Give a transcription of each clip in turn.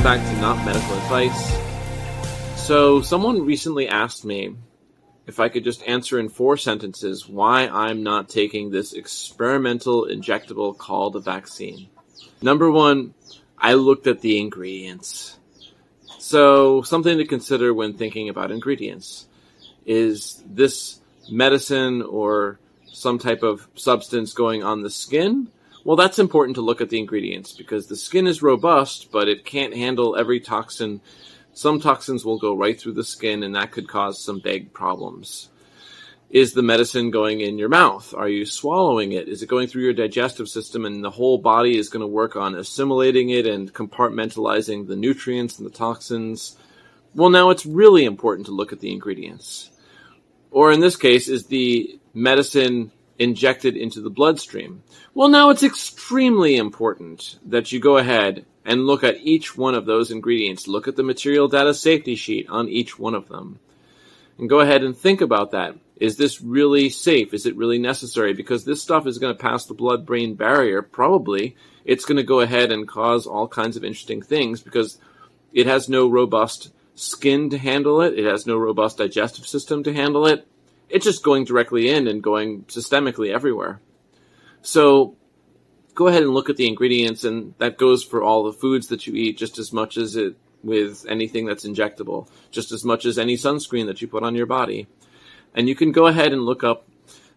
back to Not Medical Advice. So, someone recently asked me if I could just answer in 4 sentences why I'm not taking this experimental injectable called a vaccine. Number 1, I looked at the ingredients. So, something to consider when thinking about ingredients. Is this medicine or some type of substance going on the skin? Well, that's important to look at the ingredients because the skin is robust, but it can't handle every toxin. Some toxins will go right through the skin, and that could cause some big problems. Is the medicine going in your mouth? Are you swallowing it? Is it going through your digestive system, and the whole body is going to work on assimilating it and compartmentalizing the nutrients and the toxins? Well, now it's really important to look at the ingredients. Or in this case, is the medicine injected into the bloodstream? Well, now it's extremely important that you go ahead and look at each one of those ingredients. Look at the material data safety sheet on each one of them. And go ahead and think about that. Is this really safe? Is it really necessary? Because this stuff is going to pass the blood-brain barrier. Probably it's going to go ahead and cause all kinds of interesting things because it has no robust skin to handle it. It has no robust digestive system to handle it. It's just going directly in and going systemically everywhere. So go ahead and look at the ingredients, and that goes for all the foods that you eat just as much as it with anything that's injectable, just as much as any sunscreen that you put on your body. And you can go ahead and look up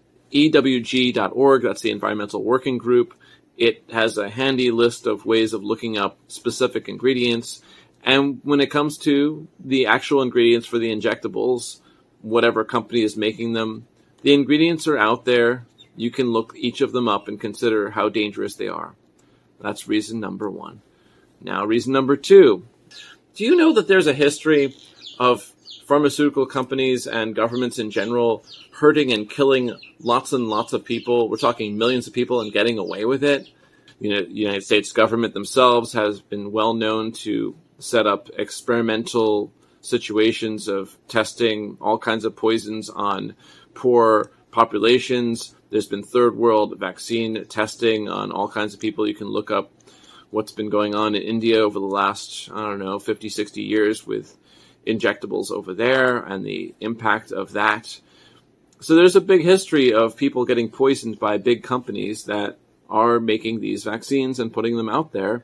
EWG.org, that's the Environmental Working Group. It has a handy list of ways of looking up specific ingredients. And when it comes to the actual ingredients for the injectables, whatever company is making them, the ingredients are out there. You can look each of them up and consider how dangerous they are. That's reason number 1. Now, reason number 2. Do you know that there's a history of pharmaceutical companies and governments in general hurting and killing lots and lots of people? We're talking millions of people and getting away with it. You know, the United States government themselves has been well known to set up experimental situations of testing all kinds of poisons on poor populations. There's been third world vaccine testing on all kinds of people. You can look up what's been going on in India over the last, 50, 60 years with injectables over there and the impact of that. So there's a big history of people getting poisoned by big companies that are making these vaccines and putting them out there.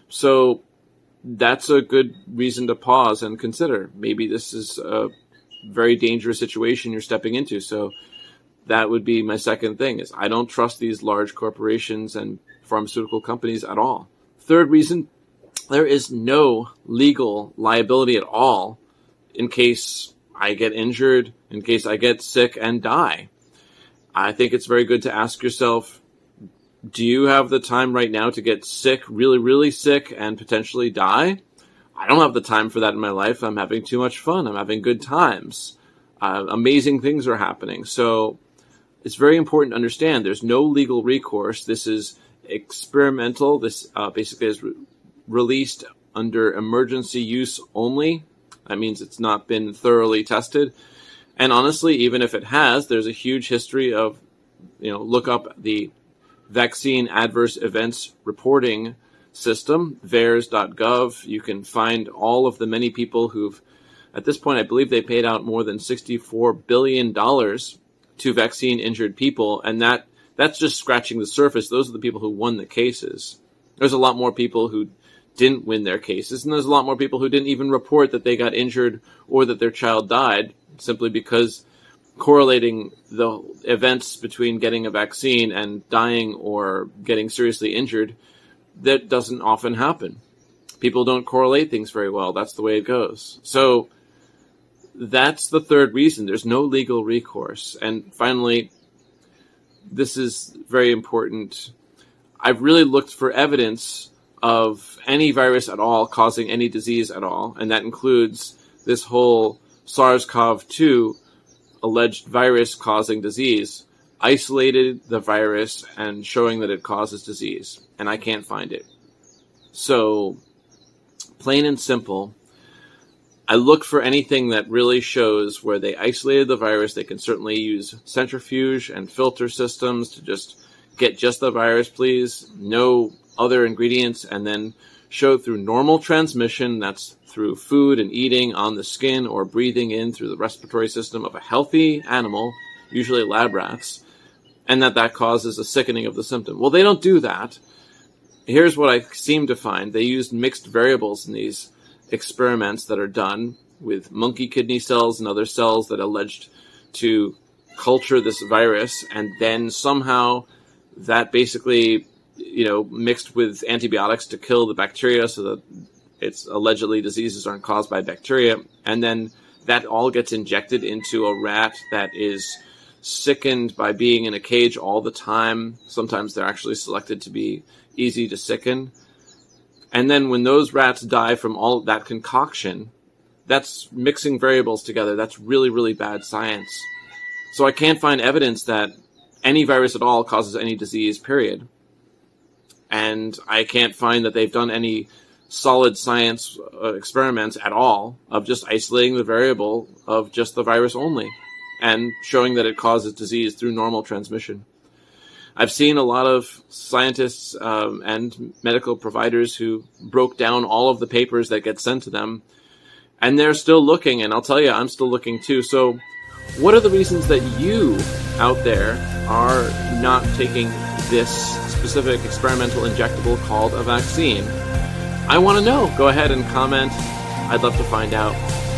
So that's a good reason to pause and consider. Maybe this is a very dangerous situation you're stepping into. So that would be my second thing, is I don't trust these large corporations and pharmaceutical companies at all. Third reason, there is no legal liability at all in case I get injured, in case I get sick and die. I think it's very good to ask yourself, do you have the time right now to get sick, really, really sick, and potentially die? I don't have the time for that in my life. I'm having too much fun. I'm having good times. Amazing things are happening. So it's very important to understand there's no legal recourse. This is experimental. This basically is released under emergency use only. That means it's not been thoroughly tested. And honestly, even if it has, there's a huge history of, look up the Vaccine Adverse Events Reporting System, VAERS.gov. You can find all of the many people who've, at this point, I believe they paid out more than $64 billion to vaccine-injured people, and that's just scratching the surface. Those are the people who won the cases. There's a lot more people who didn't win their cases, and there's a lot more people who didn't even report that they got injured or that their child died, simply because correlating the events between getting a vaccine and dying or getting seriously injured, that doesn't often happen. People don't correlate things very well. That's the way it goes. So that's the third reason. There's no legal recourse. And finally, this is very important. I've really looked for evidence of any virus at all causing any disease at all, and that includes this whole SARS-CoV-2 alleged virus causing disease, isolated the virus and showing that it causes disease, and I can't find it. So, plain and simple, I look for anything that really shows where they isolated the virus. They can certainly use centrifuge and filter systems to just get just the virus, please. No other ingredients, and then showed through normal transmission, that's through food and eating on the skin or breathing in through the respiratory system of a healthy animal, usually lab rats, and that causes a sickening of the symptom. Well, they don't do that. Here's what I seem to find. They used mixed variables in these experiments that are done with monkey kidney cells and other cells that alleged to culture this virus, and then somehow that basically, mixed with antibiotics to kill the bacteria so that it's allegedly diseases aren't caused by bacteria, and then that all gets injected into a rat that is sickened by being in a cage all the time. Sometimes they're actually selected to be easy to sicken. And then when those rats die from all that concoction, that's mixing variables together. That's really, really bad science. So I can't find evidence that any virus at all causes any disease, period. And I can't find that they've done any solid science experiments at all of just isolating the variable of just the virus only and showing that it causes disease through normal transmission. I've seen a lot of scientists and medical providers who broke down all of the papers that get sent to them, and they're still looking, and I'll tell you, I'm still looking too. So what are the reasons that you out there are not taking this specific experimental injectable called a vaccine? I want to know. Go ahead and comment. I'd love to find out.